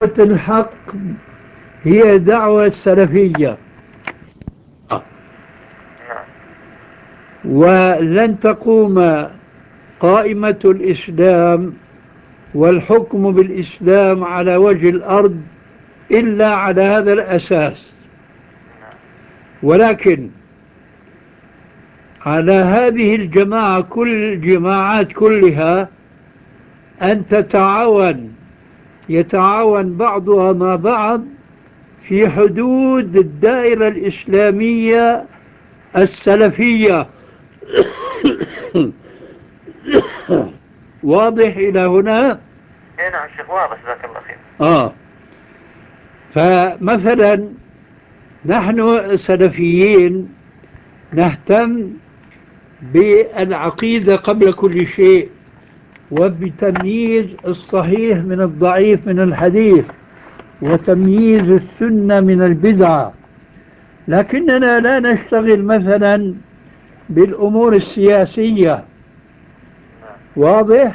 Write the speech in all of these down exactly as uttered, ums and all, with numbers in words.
الحق هي دعوة السلفية، نعم. ولن تقوم قائمة الإسلام والحكم بالإسلام على وجه الأرض إلا على هذا الأساس. نعم. ولكن على هذه الجماعة، كل الجماعات كلها، أن تتعاون، يتعاون بعضها مع بعض في حدود الدائرة الإسلامية السلفية. واضح إلى هنا؟ اي نعم شيخ، واضح، جزاك الله خير. آه فمثلا نحن سلفيين نهتم بالعقيدة قبل كل شيء، وبتمييز الصحيح من الضعيف من الحديث، وتمييز السنة من البدعة. لكننا لا نشتغل مثلا بالأمور السياسية. نعم. واضح؟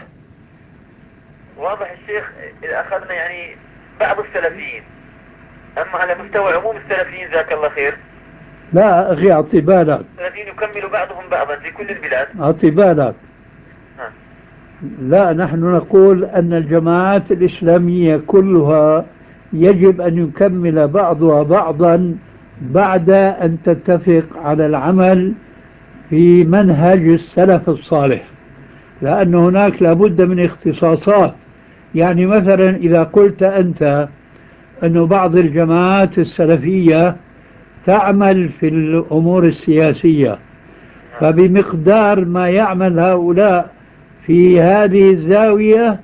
واضح الشيخ. إذا أخذنا يعني بعض السلفيين، أما على مستوى عموم السلفيين جزاك الله خير، لا أخي، أعطي بالك، السلفيين يكمل بعضهم بعضا في كل البلاد. أعطي بالك. نعم. لا، نحن نقول أن الجماعات الإسلامية كلها يجب أن يكمل بعضها بعضا بعد أن تتفق على العمل في منهج السلف الصالح، لأن هناك لابد من اختصاصات. يعني مثلا إذا قلت أنت أن بعض الجماعات السلفية تعمل في الأمور السياسية، نعم. فبمقدار ما يعمل هؤلاء في هذه الزاوية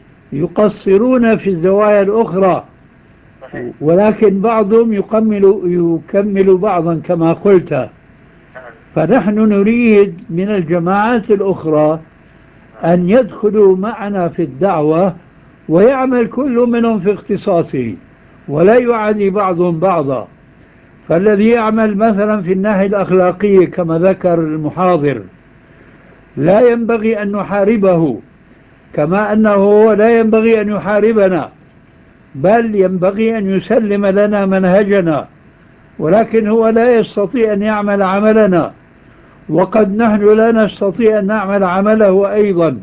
يقصرون في الزوايا الأخرى، صحيح. ولكن بعضهم يكمل يكمل بعضا كما قلت. نعم. فنحن نريد من الجماعات الأخرى نعم. أن يدخلوا معنا في الدعوة، ويعمل كل منهم في اختصاصه، ولا يعادي بعضهم بعضا. فالذي يعمل مثلا في الناحية الأخلاقية كما ذكر المحاضر لا ينبغي أن نحاربه، كما أنه لا ينبغي أن يحاربنا، بل ينبغي أن يسلم لنا منهجنا، ولكن هو لا يستطيع أن يعمل عملنا، وقد نحن لا نستطيع أن نعمل عمله أيضا.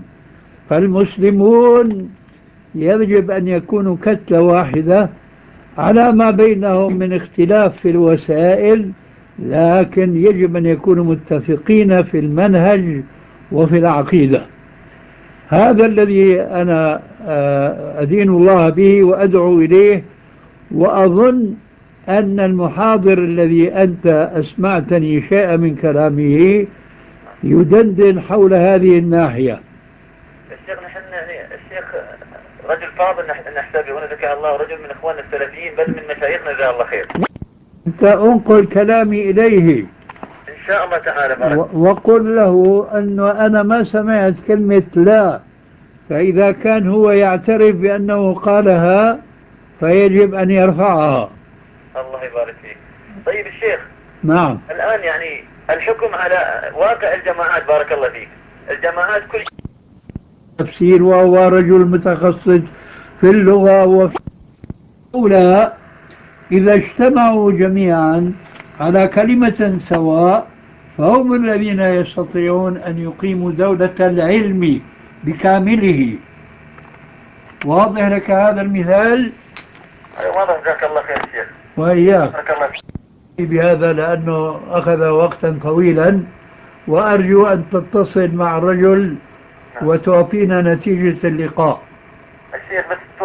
فالمسلمون يجب أن يكونوا كتلة واحدة على ما بينهم من اختلاف في الوسائل، لكن يجب أن يكونوا متفقين في المنهج وفي العقيدة. هذا الذي أنا أدين الله به وأدعو إليه، وأظن أن المحاضر الذي أنت أسمعتني شيئا من كلامه يدندن حول هذه الناحية. الشيخ نحن يعني الشيخ رجل فاضل، نحن نحسبه هنا ذكر الله، رجل من اخواننا السلفيين، بل من مشايخنا جزاه الله خير. أنت أنقل كلامي إليه ان شاء الله تعالى بارك. وقل له أنه أنا ما سمعت كلمة لا، فإذا كان هو يعترف بأنه قالها فيجب أن يرفعها. الله يبارك فيك. طيب الشيخ، نعم. الآن يعني الحكم على واقع الجماعات بارك الله فيك، الجماعات كل تفسير، وهو رجل متخصص في اللغة وفي الأولى، إذا اجتمعوا جميعا على كلمة سواء فهم الذين يستطيعون أن يقيموا دولة العلم بكامله. واضح لك هذا المثال؟ واضح جزاك الله خير الشيخ. وإياك بارك الله فيك. بهذا لأنه أخذ وقتا طويلا، وأرجو أن تتصل مع الرجل نعم. وتعطينا نتيجة اللقاء. الشيخ بس